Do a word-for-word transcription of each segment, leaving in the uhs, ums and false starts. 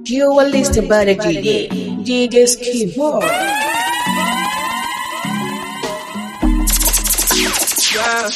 You are listening by the D J, D J's Keyboard. Yeah.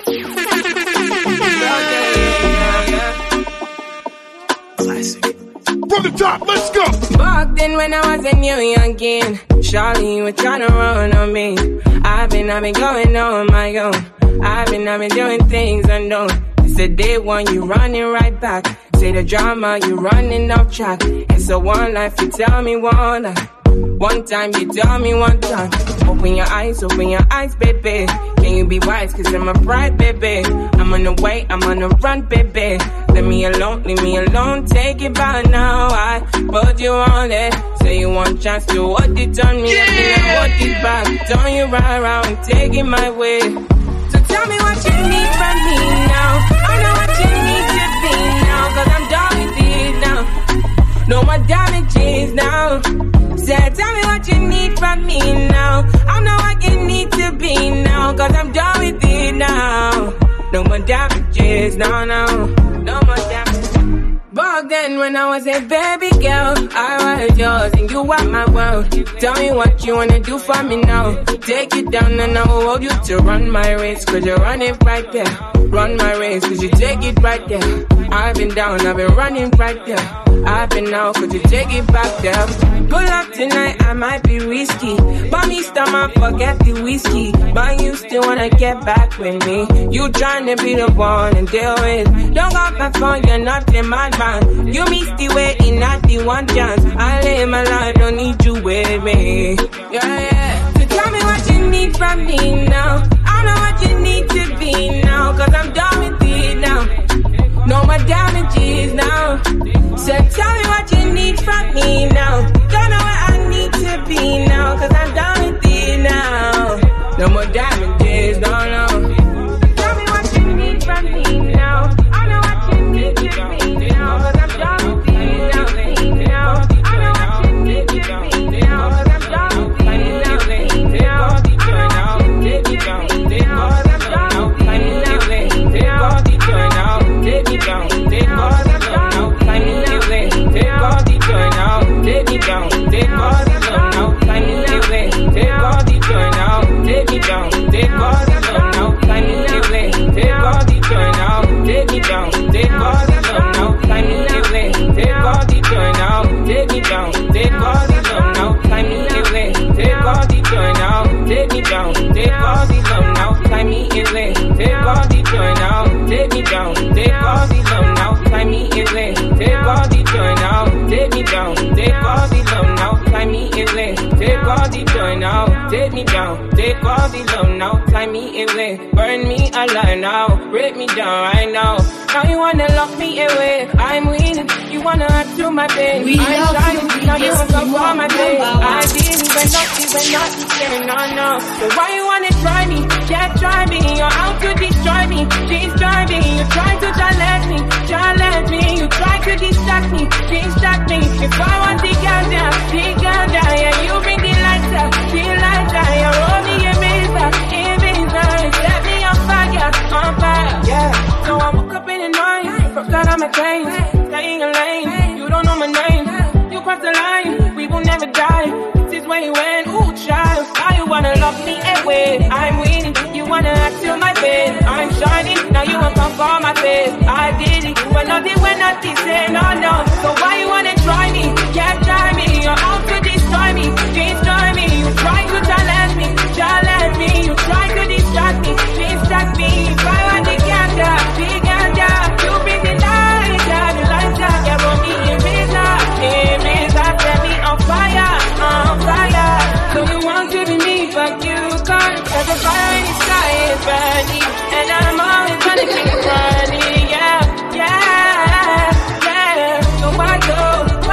From the top, let's go! Back then when I was a new youngin', Charlie, you were tryna run on me. I've been, I've been going on my own. I've been, I've been doing things unknown. It's the day one, you running right back. Say the drama, you running off track. It's a one life, you tell me one life. One time, you tell me one time. Open your eyes, open your eyes, baby. Can you be wise, cause I'm a bride, baby. I'm on the way, I'm on the run, baby. Leave me alone, leave me alone, take it by now. I put you on it. Say you want chance to what it on me, yeah. I what it back. Turn you right around, take it my way. So tell me what you need from me now. I know what you need to be now, cause I'm done with it now. No more damages now. Say, tell me what you need from me now. I know what you need to be now, cause I'm done with it now. No more damages, no, no. No more damages. Back then when I was a baby girl, I was yours and you were my world. Tell me what you wanna do for me now. Take it down and I will hold you to run my race, cause you run it right there. Run my race, cause you take it right there. I've been down, I've been running right there. I've been out, could you take it back there? Pull up tonight, I might be risky. But me stomach, forget the whiskey. But you still wanna get back with me. You tryna be the one and deal with. Don't got my phone, you're not a madman. You missed the way in, not the one chance. I live my life, don't need you with me. Yeah, yeah. So tell me what you need from me now. I know what you need to be now, cause I'm done with it now. No more damages now. So tell me what you need from me now. Don't know where I need to be now, cause I'm done with it now. No more damages, no, no. Tell me what you need from me now. I know what you need to be now, cause I'm done with it now. now. I know what you need to be now, cause I'm done with it now. now. I know what you need to be now, cause I'm done with it now. Take me down, take all the love now, time me away. Take all the joy now, take me down, take all the love now, time me away. Take all the joy now, take me down, take all the love now, time me away. Take all the joy now, take me down, take all the love now, time me away. Take all the joy now, take me down, take all the love now, time me away. Take all the joy now, take me down, take all the love now, time me away. Take all the joy now, take me down, take all the love now, time me away. Take all the joy now, take me down, take all the love now, time me away. Take all the joy now, take me down, take all the love now, time me away. Burn me alive now, break me down right now. Now you wanna lock me away, I'm winning. You wanna add to my pain, We I'm love trying. you, Now you yes, wanna we go for my want pain. number one. I didn't even know, even not saying no, no. So why you wanna try me? Can't try me, you're out to destroy me. Destroy me, you try to challenge me, challenge me. You try to distract me, distract me. If I want the ganja, the ganja, yeah, you bring the lights up, the lights up. You roll me a mesa, a mesa. Set me on fire, on fire, yeah. So I woke up in the night, broke out of my chains, staying in lane. You don't know my name, you crossed the line, we will never die. This is where you went, ooh, child. Now you wanna lock me away, I'm winning. You wanna act to my bed, I'm shining. Now you won't come for my face. I did it, when nothing, when nothing, say no, no. So why you wanna try me? Can't try me, you're out to destroy me, destroy me. You try to challenge me, challenge me. You try to distract me, distract me. If I want the ganja, the ganja, you bring the light, the light, yeah, roll me in visa, in visa, set me on fire, on fire. So you want to be me, but you can't. There's a fire in the sky, it's burning, and I'm always gonna keep running, yeah, yeah, yeah. So I go,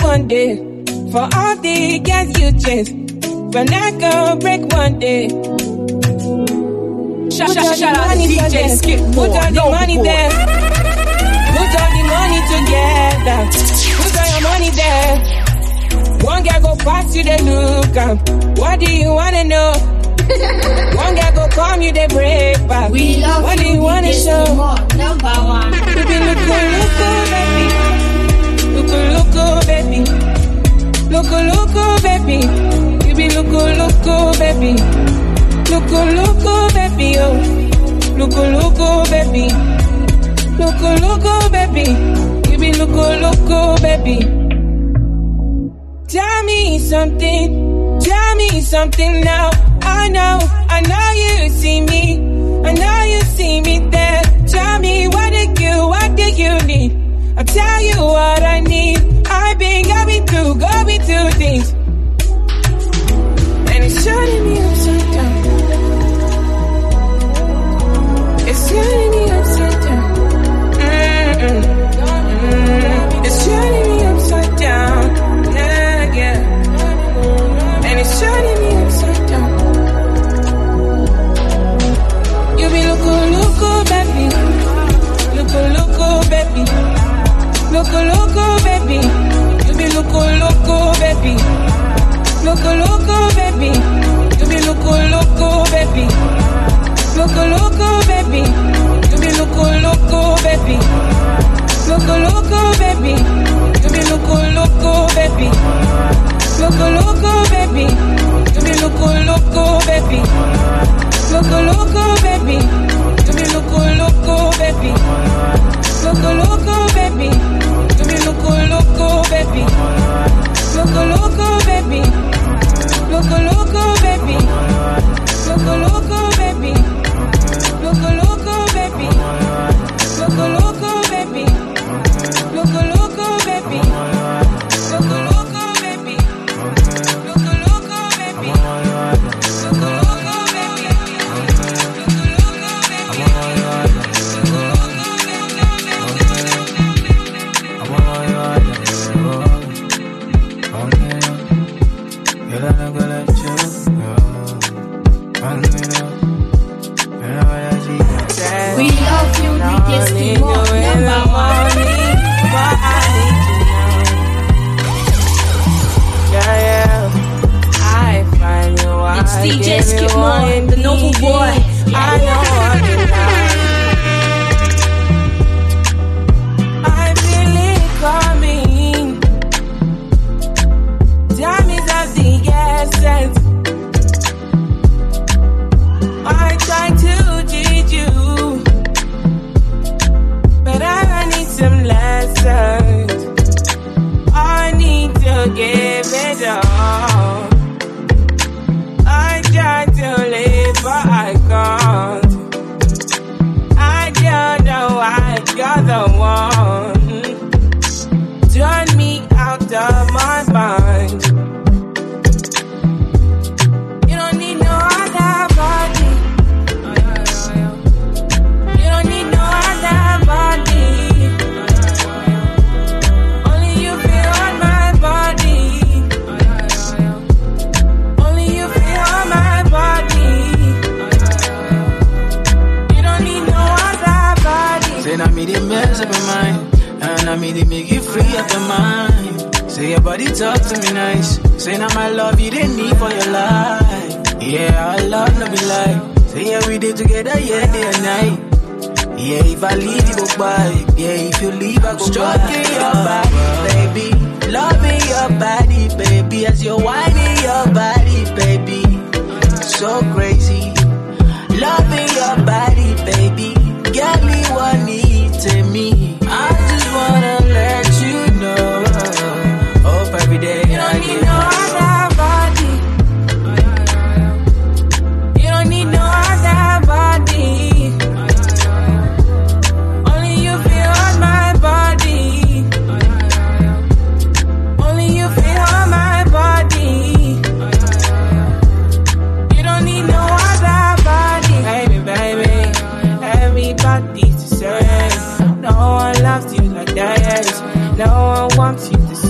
one day. For all the girls you chase, but I go break one day. Shout out to D J Skip More. Put all the money there. Put all the money together. Put all your money there. One guy go pass you, they look up. What do you wanna know? One guy go calm you, they break back. We love what you, do you wanna show? Number one. You be look, look, baby. Look, look, baby. Look, look, baby. You be look, look, baby. Look, look, baby, oh. Look, look, baby. Look, look, baby. You be look, look, baby. Tell me something. Tell me something now. I know, I know you see me. I know you see me there. Tell me what do you, what do you need? I'll tell you what I need. I've been going through, going through things, and it's shutting me upside down. It's shutting me upside down. Mm-mm. Mm-mm. It's shutting me upside down. Yeah, yeah. And it's shutting me upside down. You be loco, loco, baby. Loco, loco, baby. Loco, loco, baby. You be loco, loco, baby. Loco, loco, baby. You be loco, loco, baby. Loco, loco, baby. You be loco, loco, baby. Loco, loco, baby. You be loco, loco, baby. Loco, loco, baby. You be loco, loco, baby. Loco, loco, baby. You be loco, loco, baby. Loco, loco, baby. You be loco, loco, baby. Loco, loco, baby. Loco, loco, baby. Loco, loco, baby. Loco, loco, baby. Loco, loco, baby. Loco, loco, baby. Loco, loco, baby. Loco, loco, baby. Loco, loco, baby. We love you, D J Skip More. Number one. Yeah, yeah. I find you. It's D J Skip More, the noble boy. I know what you like. I feel it coming. Time is of the essence. I try to teach you, but I need some lessons. I need to give it all. I try to live, but I can't. I don't know why you're the one. Turn me out of my mind. You don't need no other body. You don't need no other body. Only you feel on my body. Only you feel on my body. You don't need no other body. Say now me they mess up your mind, and I me they make you free up your mind. Say your body talk to me nice. Say now my love you didn't need for your life. Yeah, our love no be lie. Say yeah we did together, yeah day and night. Yeah, if I leave you go by. Yeah, if you leave I go stroking your body, baby. Loving your body, baby. As you're whining your body, baby. So crazy. Loving your body, baby. Get me what need to me. I just wanna let you know. Hope every day You I don't need get no other body. You don't need no other body. Only you feel on my body. Only you feel on my body. You don't need no other body. Baby, baby, everybody's the same. No one loves you like that. No one wants you the same.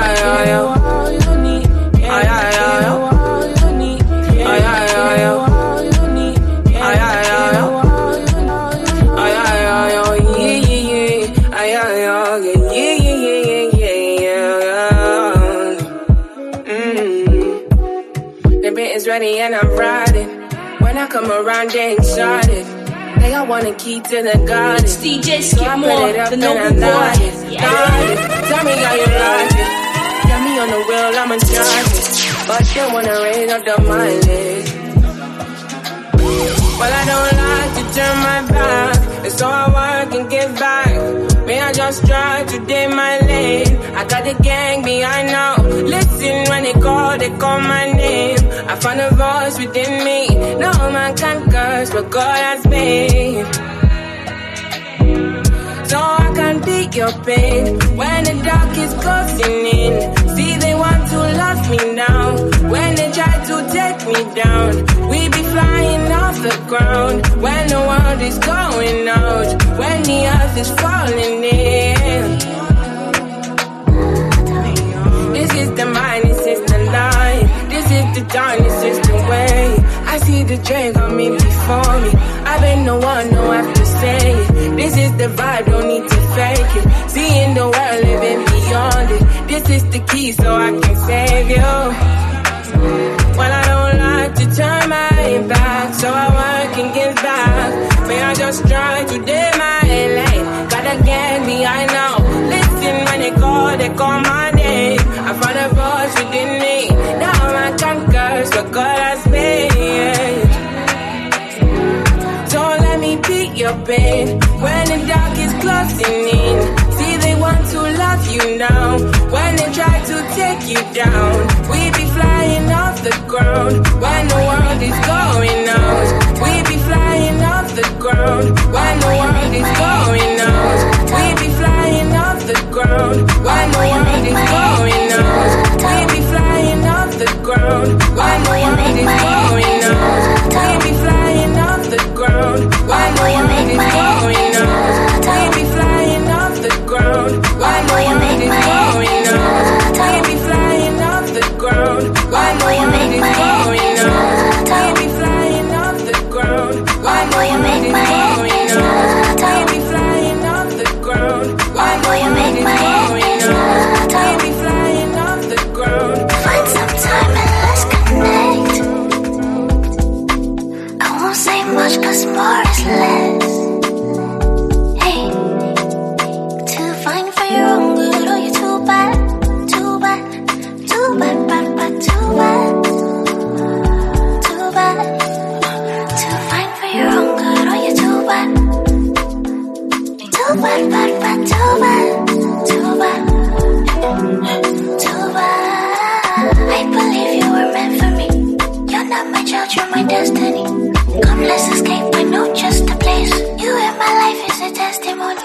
And I'm riding. When I come around, they excited. They all want a key to the garden. It's D J Skip so I Moore, put it up the and noble I boy. got it. Yeah. Got it. Tell me how you like it. Got me on the wheel, I'ma drive it. But they wanna raise up the mileage. Well, I don't like to turn my back, and so I work and give back. May I just try to day my lane. I got the gang behind now. Listen when they call, they call my name. I found a voice within me. No man can curse what God has made. So I can beat your pain when the dark is closing in. See, they want to lock me down. When they try to take me down, we be flying off the ground. When the world is going out, when the earth is falling in. This is the mind, this is the line. This is the dawn, this is the way. I see the train coming before me. I've been the one, no have to say it. This is the vibe, don't need to fake it. Seeing the world, living beyond it. This is the key, so I can save you. Well, I don't like to turn my back, so I work and give back. May I just try to day my lane. Got a gang behind now. Listen when they call, they call my name. I found a voice within me. Now I can curse what God has made. So let me beat your pain when the dark is closing in. See, they want to love you now. When they try to take you down, we be flying off the ground. When the world is going out, we be flying off the ground. When the world is going out, we be flying off the ground. When the world is going out, we be flying off the ground. When the world is going out, we be flying off the ground. When the world is going out, we be flying off the ground. When the world is going out, we be flying off the ground. When the world is going out, we be flying off the ground. When the world is going out, we be flying off the ground. When the world is going out, we be flying off the ground. Find some time and let's connect. I won't say much cause more is less. Hey, too fine for your own good, oh you too bad, too bad, too bad, bad, bad, too bad, too bad. Too fine for your own good, oh you too bad, too bad, bad, bad, too bad, too bad, too bad. I believe you were meant for me. You're not my child, you're my destiny. Come, let's escape, I know just the place. You in my life is a testimony.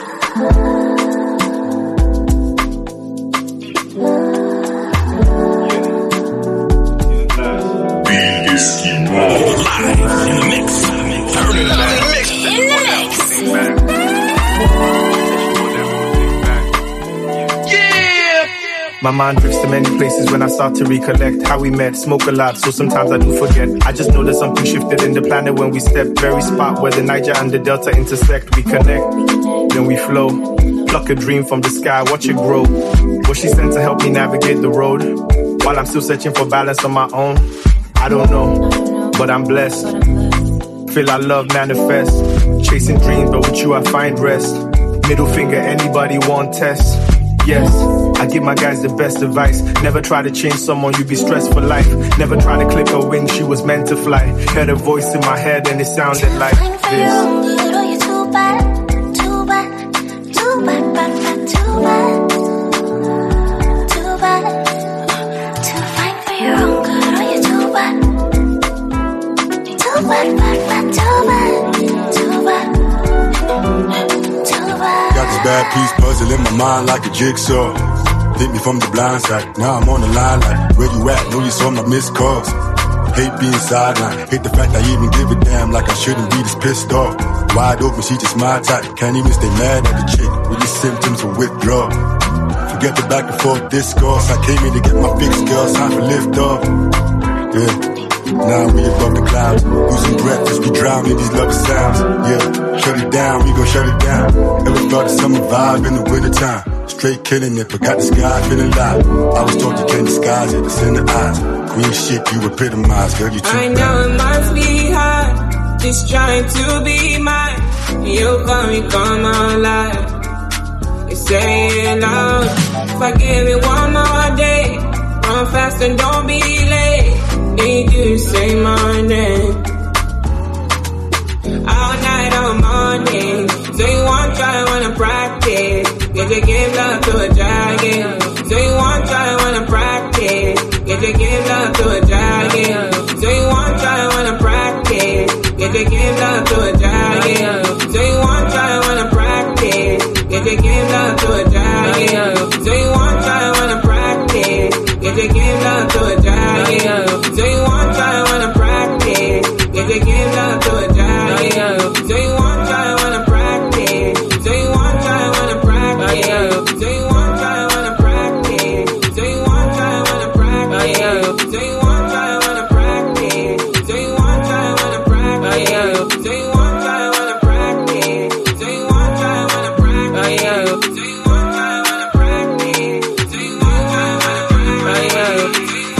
Live in the mix. Turn it up. In the mix. My mind drifts to many places when I start to recollect how we met. Smoke a lot, so sometimes I do forget. I just know that something shifted in the planet when we stepped. Very spot where the Niger and the Delta intersect. We connect, then we flow. Pluck a dream from the sky, watch it grow. Was she sent to help me navigate the road? While I'm still searching for balance on my own? I don't know, but I'm blessed. feel our love manifest. Chasing dreams, but with you I find rest. Middle finger, anybody want test? Yes, I give my guys the best advice. Never try to change someone, you be stressed for life. Never try to clip her wings, she was meant to fly. Heard a voice in my head and it sounded like this. Too bad, too bad, too bad, bad, bad, too bad, too bad. Too fine for your own good, oh you too bad, too bad, bad, bad, too bad, too bad, too bad. Got this bad piece puzzle in my mind like a jigsaw. Hit me from the blind side, now I'm on the line like, where you at? Know you saw my missed calls. Hate being sidelined, hate the fact I even give a damn like I shouldn't be this pissed off. Wide open, she just my type, can't even stay mad at the chick with these symptoms of withdrawal. Forget the back and forth discourse, I came in to get my fix, girl, time for lift off. Yeah, now we above the clouds, losing breakfast, we drown in these love sounds. Yeah, shut it down, we gon' shut it down. Ever felt a summer vibe in the wintertime? Straight killing it, but got the sky feeling live. I was taught you can't disguise it, it's in the eyes. Queen shit, you epitomize, girl, you too I bad. know it must be hard, just trying to be mine. You call me, come alive. You say it loud, forgive me one more day. Run fast and don't be late. Need you to say my name. All night, all morning. So you want try, wanna practice. Get you give love to a dragon. So you want try, wanna practice. Get you give love to a dragon. So you want try, wanna practice. Get you give love to a dragon. So you want try, wanna practice. Get you give love to a dragon. So you want try, wanna practice. Get you give love to a dragon. So you want try, wanna practice. Get you give love to a dragon. So you want try, wanna practice. So you want try, wanna practice. So you want try, wanna practice. So you want try, wanna practice. So you want try, wanna practice. So you want try, wanna practice. So you want try, wanna practice. So you want try, wanna practice. So you want try, wanna practice. So you want try, wanna practice.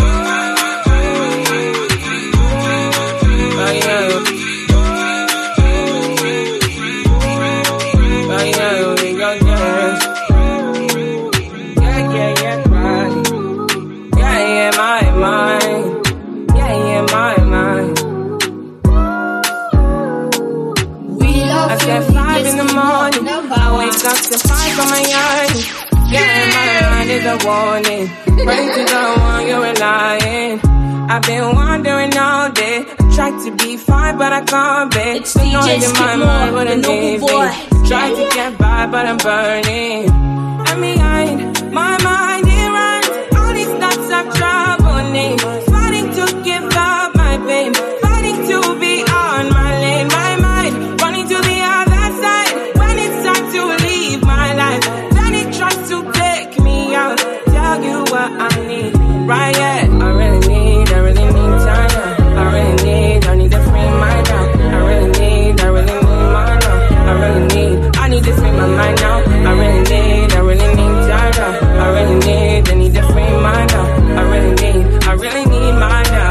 Got to fight for my yard. Yeah, my mind is a warning. Pray to the one you're relying. I've been wandering all day. I tried to be fine, but I can't be. It's D J Skip Moore, the Noble Boy. Try to get by, but I'm burning. I'm behind, my mind it runs. All these thoughts are troubling. Fighting to give up my pain. Fighting to be on my lane. My mind running to the other side. When it's time to leave my life, then it tries to take me out. Tell you what I need, right? Yeah, I really need, I really need time now. I really need, I need to free mind now. I really need, I really need mind now. I really need, I need to free my mind now. I really need, I really need time now. I really need, I need to free mind now. I really need, I really need mind now.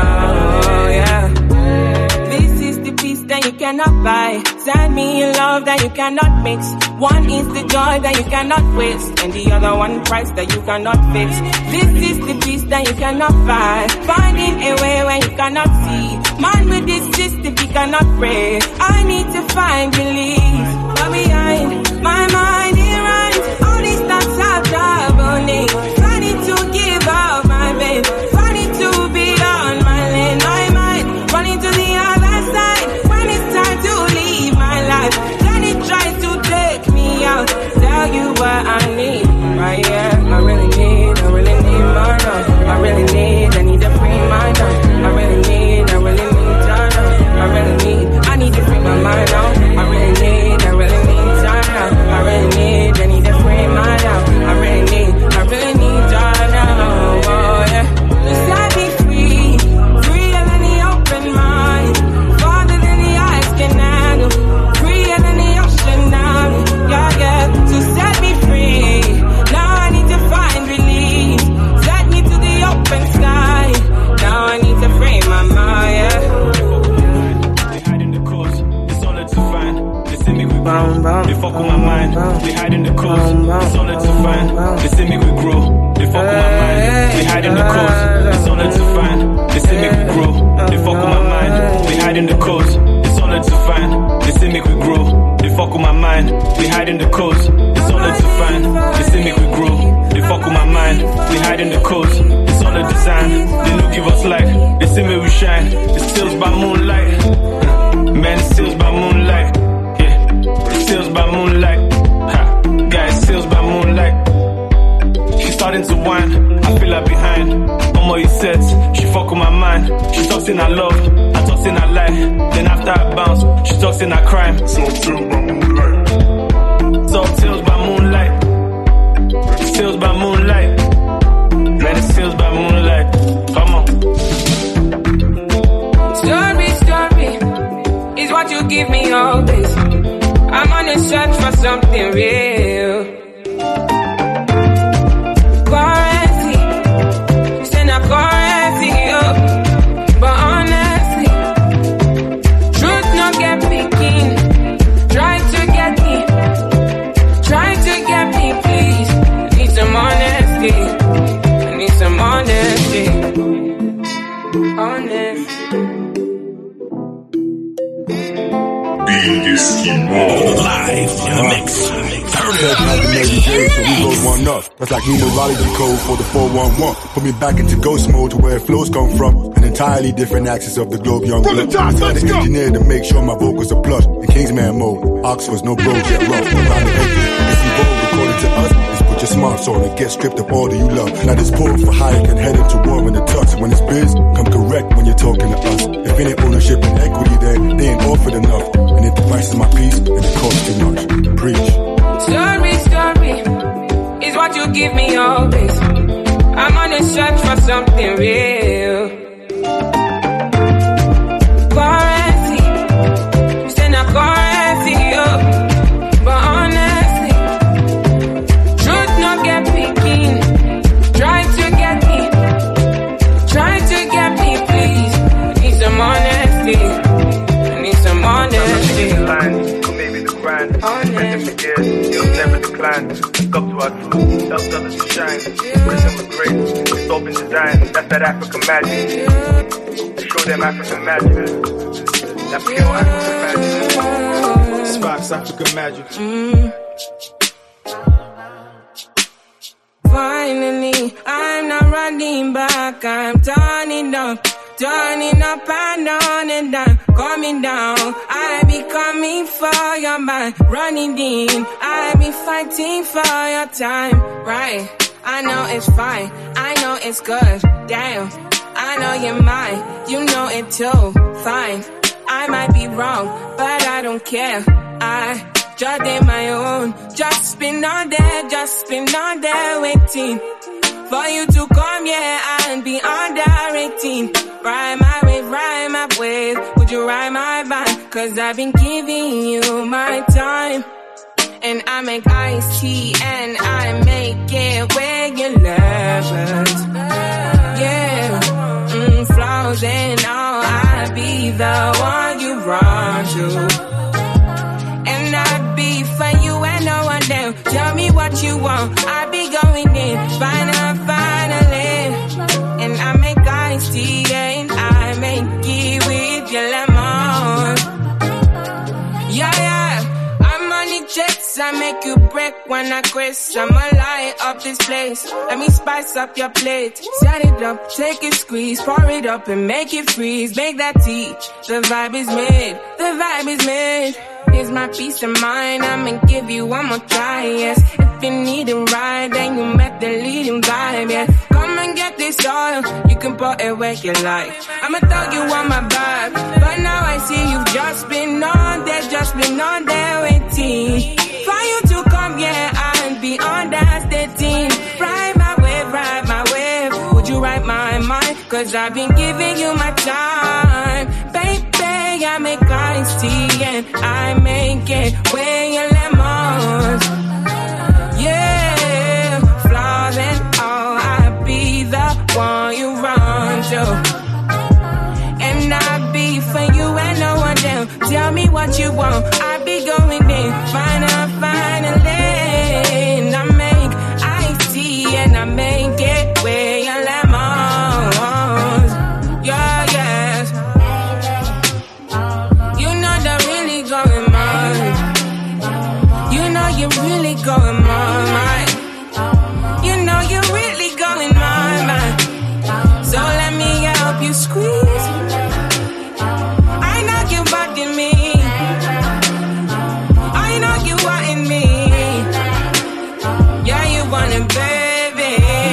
Yeah. This is the peace that you cannot buy. Send me a love that you cannot mix. One is the joy that you cannot waste, and the other one price that you cannot fix. This is the peace that you cannot buy. Finding a way when you cannot see. Man with this system, he cannot pray. I need to find relief. But behind my mind, it runs. All these thoughts are troubling. Trying to give up my babe. Fighting to be on my lane. My mind running to the other side. When it's time to leave my life, then it tries to take me out. Tell you what I need, right? Yeah, I really need, I really need my love. I really need, I need to free my love. I really need, I really need time. I really need, I need to free my mind out. I really They fuck with my mind, they hide in the coast. It's all to find. They say me we grow. They fuck with my mind, they hide in the coast. It's all to find. They say me we grow. They fuck with my mind, they hide in the coast. It's all to find. They say me we grow. They fuck with my mind, they hide in the coast. It's all to find. They say me we grow. They fuck with my mind, they hide in the coast. It's all a design. They no give us life. They say me we shine. It's still by moonlight. Man, it's still by moonlight. Sales by moonlight, ha, guys, sales by moonlight. She's starting to whine, I feel her behind. Omo, he says, she fuck with my mind. She talks in her love, I talks in her life. Then after I bounce, she talks in her crime. Soft sales by moonlight. Soft sales by moonlight. Sales by moonlight. Man, it's sales by moonlight. Come on. Story, story is what you give me always. I'm on a search for something real. Currency, you say not currency, oh. But honestly, truth not get picking. Try to get me, try to get me, please. I need some honesty, I need some honesty, honesty. Live in the mix. Turn it up. Like the Mary J, so we roll one up. That's like numerology code for the four one one. Put me back into ghost mode to where flows come from. An entirely different axis of the globe, young blood. I'm the engineer to make sure my vocals are plush. In Kingsman mode, Oxford's no bro, jet rough. Around the edges, it's evolved according to us. It's put your smarts on and get stripped of all that you love. Now this poor for hire can head into war in the tux. When it's biz, come correct when you're talking to us. If any ownership and equity there, they ain't offered enough. And if the price is my piece, and it costs too much. Preach. Story, story is what you give me always. I'm on a search for something real. Currency, you say not currency, oh. But honestly, truth not get picking. Try to get me, try to get me, please. I need some honesty, I need some honesty. Honest. You'll never decline. Look up to our truth, help others to shine. Prison was great, it's all been designed. That's that African magic. Show them African magic. That pure African magic. Sparks African magic. Mm. Finally, I'm not running back. I'm turning up. Turning up and down and down, coming down. I be coming for your mind, running in. I be fighting for your time, right? I know it's fine, I know it's good, damn. I know you're mine, you know it too, fine. I might be wrong, but I don't care. I just did my own, just been on there, just been on there waiting for you to come, yeah, and be under eighteen. Ride my wave, ride my wave. Would you ride my band? Cause I've been giving you my time. And I make iced tea and I make it where you love it. Yeah, mm, flaws and all. I'll be the one you run to. And I'd be for you and no one else. Tell me what you want, I'll be going in. Final, finally. And I make iced tea and I make it with your lemon. Yeah, yeah, I'm on the jets. I make you break when I quest. I'ma light up this place. Let me spice up your plate. Set it up, take a squeeze, pour it up and make it freeze. Make that tea. The vibe is made. The vibe is made. Here's my peace of mind. I'ma give you one more try, yes. If you need a ride, then you met the leading vibe, yeah. Come and get this oil, you can put it where you like. I'ma throw you on my vibe, but now I see you've just been on there, just been on there waiting for you to come, yeah, and be on that thirteen. Ride my wave, ride my wave. Would you ride my mind? Cause I've been giving you my time, baby. I make iced tea and I make it with your lemons. Yeah, flaws and all, I'll be the one you run to. And I'll be for you and no one else. Tell me what you want, I'll be going in. you really going my mind. You know you really going my mind. So let me help you squeeze. I know you wanting me. I know you wanting me. Yeah, you want it, baby.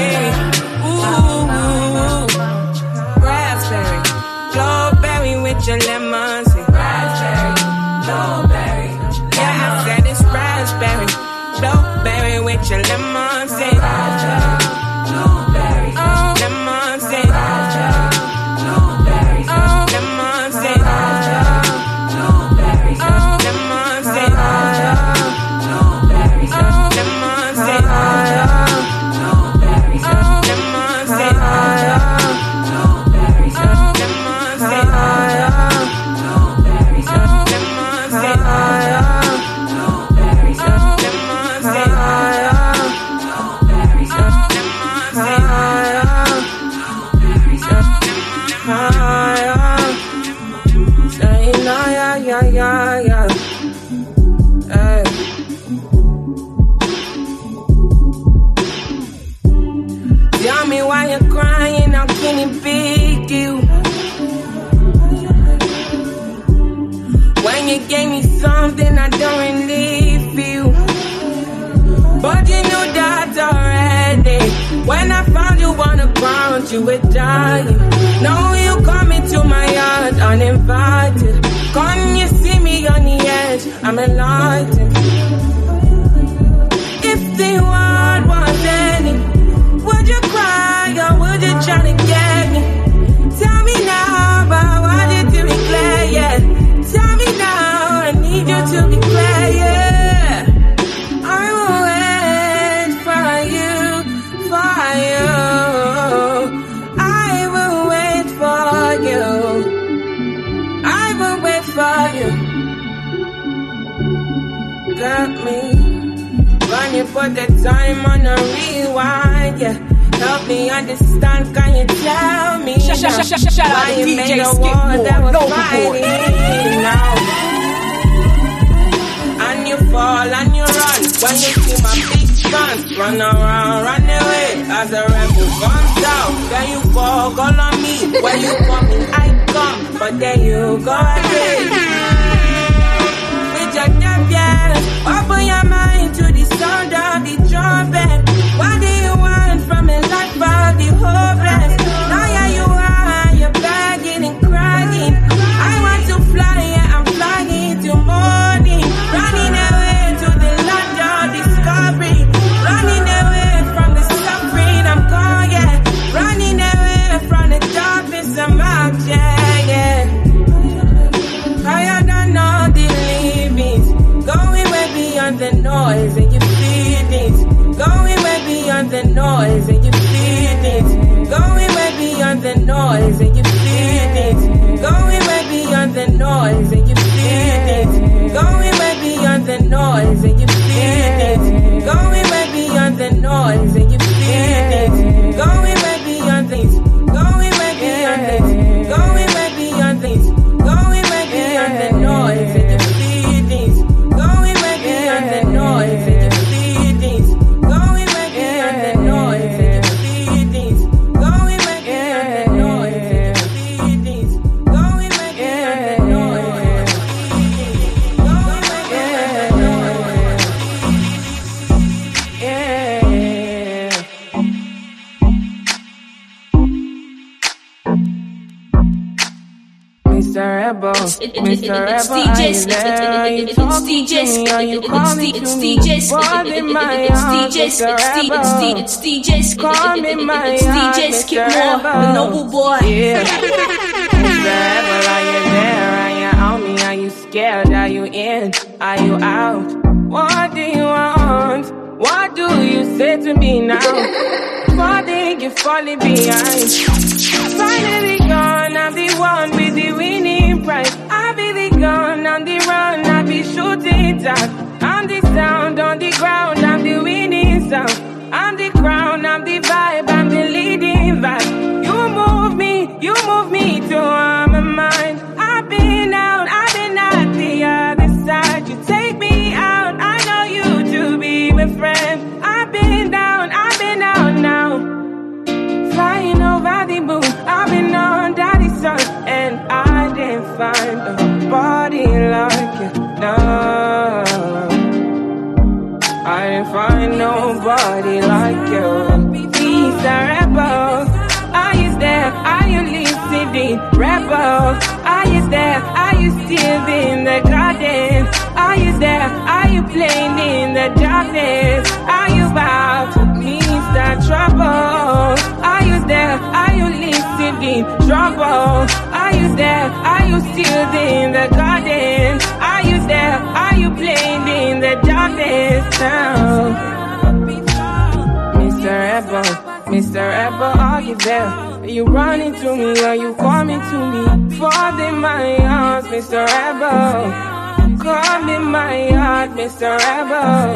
Ooh, raspberry, blueberry with your lemon. Say raspberry, blueberry. Yeah, I said it's raspberry, blueberry with your lemon. Say raspberry, blueberry. Oh, lemon. Say raspberry, blueberry. Oh, lemon. Say raspberry, blueberry. Oh, lemon. Say raspberry, blueberry. Oh, lemon. Say raspberry, blueberry. Oh, lemon. Say raspberry, blueberry. Oh, lemon. Say raspberry, blueberry. Oh, lemon. Say raspberry, blueberry. Oh, lemon. Say raspberry, blueberry. Oh, lemon. Say raspberry, say no, yeah, yeah, yeah, yeah. Hey. Tell me why you're crying, how can it be you? When you gave me something I don't really feel, but you knew that already. When I found you on the ground, you were dying. Now you come into my yard uninvited. Come you see me on the edge, I'm enlightened. If the world was ending, would you cry or would you try to get me? Tell me now, but I want you to be clear, yeah. Tell me now, I need you to be clear, yeah. I will wait for you, for you. I will wait for you. I will wait for you. Got me. When you put the time on a rewind, yeah. Help me understand, can you tell me Shout now, out why to you D J made a war that was Skateboard, fighting now? And you fall and you run when you see my big guns. Run around, run away as the rebel comes down. Then you fall, call on me. When you come in, I come, but then you go again. With your champions, open your mind to the sound of the trumpet. What do you want from a life of the hopeless? Now yeah, you are, you're begging and crying. I want to fly, yeah, I'm flying to morning. Running away to the land of discovery. Running away from the suffering, I'm gone, yeah. Running away from the darkness, I'm out, yeah, yeah. Higher than all the livings, going way beyond the noise and your feelings. Going way beyond the noise and your feelings. Going way beyond the noise and your feelings. Going way beyond the noise and your feelings. Going way beyond the noise and your feelings. Going way beyond the noise and your feelings. Going way beyond things. Going way beyond things. Going way beyond things. Going way beyond the noise and your feelings. Going way beyond the noise and your feelings. Going way beyond the noise and your feelings. Going way beyond the noise and your feelings. Going way beyond the noise and your feelings. Going way beyond the noise and your feelings. Mister Rebel, Mister Rebel, are you there? Are you talking to me? Are you calling to me? What in my heart, Mister Rebel? Come in my heart, Mister Rebel. Noble boy. Yeah. Mister Rebel, are you there? Are you on me? Are you scared? Are you in? Are you out? What do you want? What do you say to me now? Falling, you're falling behind. Finally gone, I'm the one with the winning prize. I'll be the gun on the run, I'll be shooting down. I'm the sound on the ground, I'm the winning sound. I'm the crown, I'm the vibe, I'm the leading vibe. You move me, you move me to my mind. I've been out, I've been at the other side. You take me out, I know you do. I didn't find nobody like you. Mister Rebel, are you there? Are you listening? Rebel, are you there? Are you still in the garden? Are you there? Are you playing in the darkness? Are you about to Mister Trouble? Are you there? Are you listening? Trouble, are you there? Are you still in the garden? Are you there? Are you playing in the darkness now? Mister Rebel, Mister Rebel, are you there? Are you running to me? Are you coming to me? Fall in my arms, Mister Rebel. Come in my heart, Mister Rebel.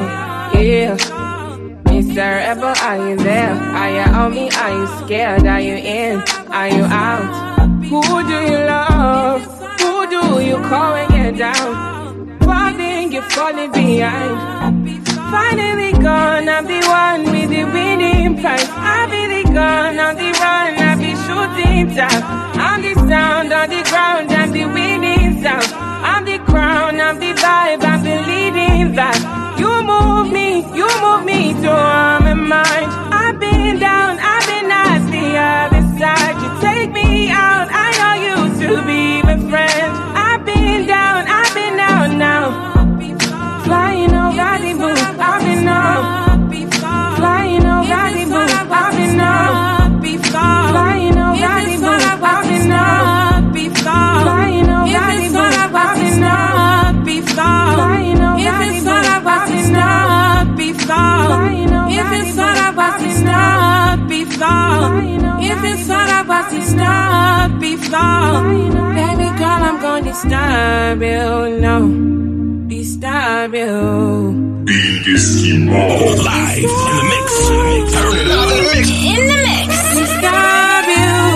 Yeah. Mister Rebel, are you there? Are you on me? Are you scared? Are you in? Are you out? Who do you love? Who do you call when you're down? Falling, you're falling behind. Finally gone, I'm the one with the winning prize. I'll be the gun on the run, I'll be shooting down. I'm the sound on the ground, I'm the winning sound. I'm the crown, I'm the vibe, I'm the leading vibe. You move me, you move me to arm and mind. I've been down, I've been at the other side. You take me out, I know you to be my friend. I've been down, I've been down now. Flying over the moon, I've been up. Flying over the moon, I've been up. Flying over the moon, I've been up. Flying over the moon, I've been up. Flying over the moon, I've been up. Flying over If it's what I was, it's not before. If it's what I was, it's not before. Baby girl, I'm gonna disturb you, no. Disturb you. Eskimo live in the mix. Turn it up in the mix. In the mix. Disturb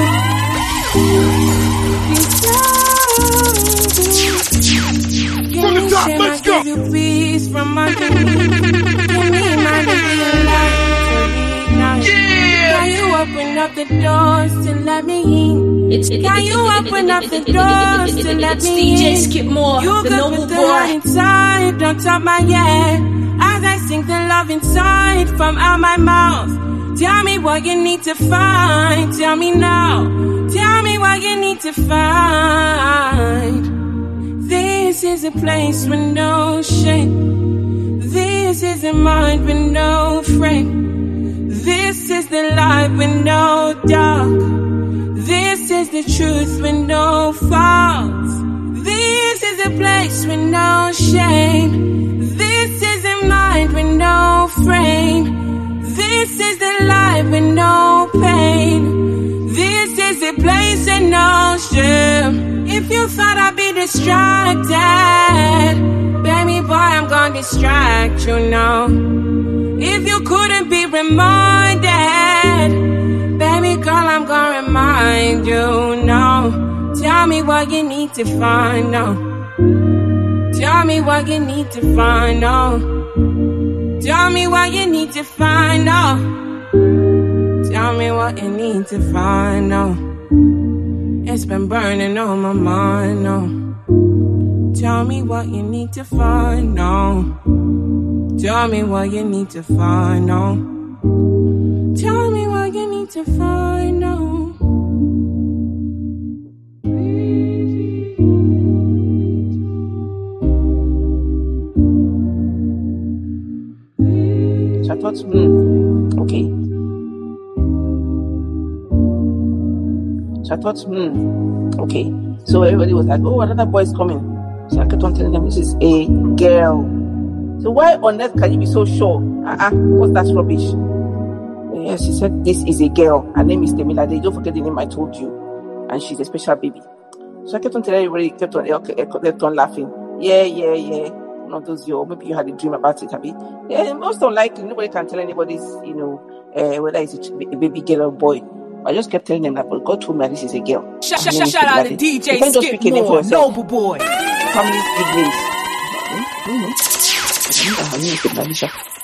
you. From the top, let's go. Give you peace from underneath. Give me my little light. Yeah. Can you open up the doors to let me in? It's, it, Can it, you it, open it, up it, the it, it, doors it, it, to it, let it's me D J in? Skip Moore, You the good noble with the boy. light inside, don't top my head. As I sing the love inside from out my mouth. Tell me what you need to find. Tell me now. Tell me what you need to find. This is a place with no shame. This is a mind with no frame. This is the light with no dark. This is the truth with no faults. This is a place with no shame. This is a mind with no frame. This is the life with no pain. This is a place with no shame. If you thought I'd be distracted, baby boy, I'm gonna distract you now. If you couldn't be reminded, baby girl, I'm gonna remind you now. Tell me what you need to find now. Tell me what you need to find now. Tell me what you need to find now. Tell me what you need to find now. It's been burning on my mind now. Tell me what you need to find now. Tell me what you need to find now. Tell me what you need to find now. So I thought, hmm, okay. So I thought, hmm, okay. So everybody was like, oh, another boy is coming. So I kept on telling them, this is a girl. So why on earth can you be so sure? Uh-uh, what's that rubbish? Yes, she said, this is a girl. Her name is Temilade. Don't forget the name I told you. And she's a special baby. So I kept on telling everybody, kept on, okay, kept on laughing. Yeah, yeah, yeah. One of those, yo, maybe you had a dream about it, Abby. Yeah, most unlikely, nobody can tell anybody's, you know, uh, whether it's a, a baby girl or boy. I just kept telling them that, but God told me this is a girl. Shout, shout, shout out to D J Skip Moore, Noble Boy. Family big names. Mm-hmm.